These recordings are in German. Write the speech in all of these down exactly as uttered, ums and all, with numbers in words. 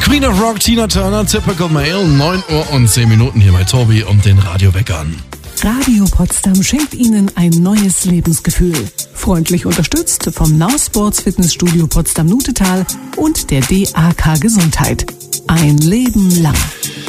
Queen of Rock, Tina Turner, Typical Male, neun Uhr und zehn Minuten hier bei Tobi und den Radioweckern. Radio Potsdam schenkt Ihnen ein neues Lebensgefühl. Freundlich unterstützt vom Now Sports Fitnessstudio Potsdam-Nutetal und der D A K Gesundheit. Ein Leben lang.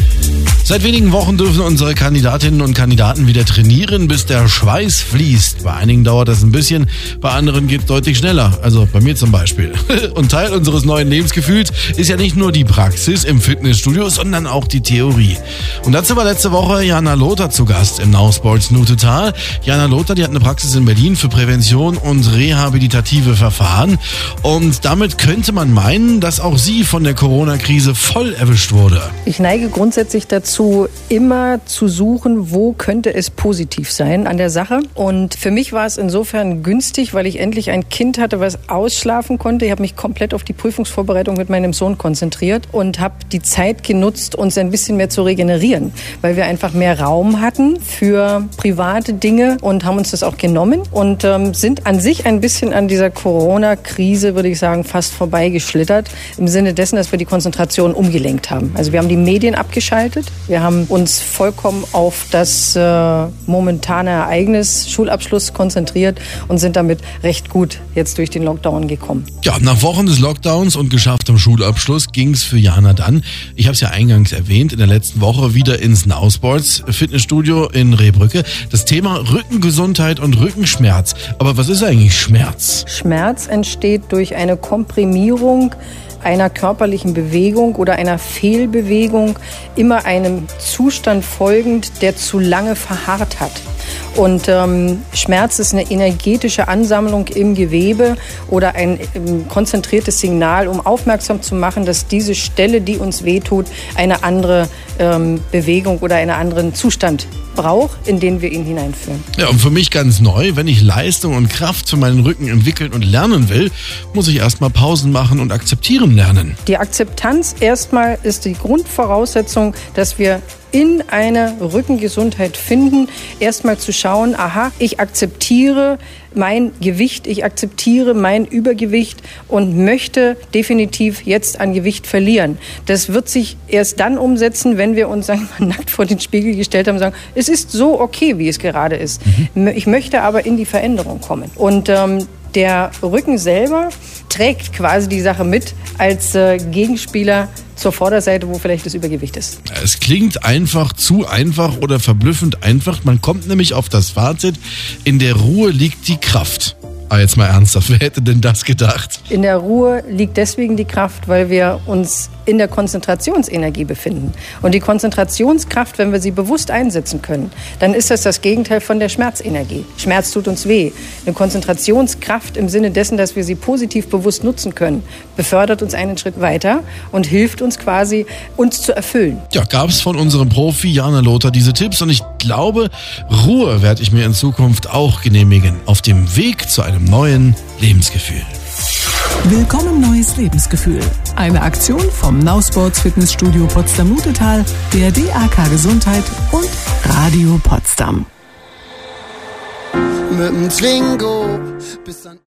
Seit wenigen Wochen dürfen unsere Kandidatinnen und Kandidaten wieder trainieren, bis der Schweiß fließt. Bei einigen dauert das ein bisschen, bei anderen geht es deutlich schneller. Also bei mir zum Beispiel. Und Teil unseres neuen Lebensgefühls ist ja nicht nur die Praxis im Fitnessstudio, sondern auch die Theorie. Und dazu war letzte Woche Jana Lothar zu Gast im Now Sports Nutetal. Jana Lothar, die hat eine Praxis in Berlin für Prävention und rehabilitative Verfahren. Und damit könnte man meinen, dass auch sie von der Corona-Krise voll erwischt wurde. Ich neige grundsätzlich dazu, immer zu suchen, wo könnte es positiv sein an der Sache. Und für mich war es insofern günstig, weil ich endlich ein Kind hatte, was ausschlafen konnte. Ich habe mich komplett auf die Prüfungsvorbereitung mit meinem Sohn konzentriert und habe die Zeit genutzt, uns ein bisschen mehr zu regenerieren, weil wir einfach mehr Raum hatten für private Dinge und haben uns das auch genommen und ähm, sind an sich ein bisschen an dieser Corona-Krise, würde ich sagen, fast vorbeigeschlittert, im Sinne dessen, dass wir die Konzentration umgelenkt haben. Also wir haben die Medien abgeschaltet. Wir haben uns vollkommen auf das äh, momentane Ereignis Schulabschluss konzentriert und sind damit recht gut jetzt durch den Lockdown gekommen. Ja, nach Wochen des Lockdowns und geschafftem Schulabschluss ging es für Jana dann, ich habe es ja eingangs erwähnt, in der letzten Woche wieder ins Now Sports Fitnessstudio in Rehbrücke. Das Thema Rückengesundheit und Rückenschmerz. Aber was ist eigentlich Schmerz? Schmerz entsteht durch eine Komprimierung einer körperlichen Bewegung oder einer Fehlbewegung, immer einem Zustand folgend, der zu lange verharrt hat. Und ähm, Schmerz ist eine energetische Ansammlung im Gewebe oder ein ähm, konzentriertes Signal, um aufmerksam zu machen, dass diese Stelle, die uns wehtut, eine andere ähm, Bewegung oder einen anderen Zustand braucht, in den wir ihn hineinführen. Ja, und für mich ganz neu, wenn ich Leistung und Kraft für meinen Rücken entwickeln und lernen will, muss ich erstmal Pausen machen und akzeptieren lernen. Die Akzeptanz erstmal ist die Grundvoraussetzung, dass wir in eine Rückengesundheit finden, erstmal zu schauen, aha, ich akzeptiere mein Gewicht, ich akzeptiere mein Übergewicht und möchte definitiv jetzt an Gewicht verlieren. Das wird sich erst dann umsetzen, wenn wir uns, sagen wir mal, nackt vor den Spiegel gestellt haben und sagen, es ist so okay, wie es gerade ist. Mhm. Ich möchte aber in die Veränderung kommen. Und ähm, der Rücken selber trägt quasi die Sache mit als äh, Gegenspieler zur Vorderseite, wo vielleicht das Übergewicht ist. Es klingt einfach zu einfach oder verblüffend einfach. Man kommt nämlich auf das Fazit, in der Ruhe liegt die Kraft. Aber jetzt mal ernsthaft, wer hätte denn das gedacht? In der Ruhe liegt deswegen die Kraft, weil wir uns in der Konzentrationsenergie befinden. Und die Konzentrationskraft, wenn wir sie bewusst einsetzen können, dann ist das das Gegenteil von der Schmerzenergie. Schmerz tut uns weh. Eine Konzentrationskraft im Sinne dessen, dass wir sie positiv bewusst nutzen können, befördert uns einen Schritt weiter und hilft uns quasi, uns zu erfüllen. Ja, gab es von unserem Profi Jana Lothar diese Tipps und ich glaube, Ruhe werde ich mir in Zukunft auch genehmigen. Auf dem Weg zu einem neuen Lebensgefühl. Willkommen neues Lebensgefühl. Eine Aktion vom Now Sports Fitnessstudio Potsdam-Nutetal, der D A K Gesundheit und Radio Potsdam. Mit dem Zwingo bis an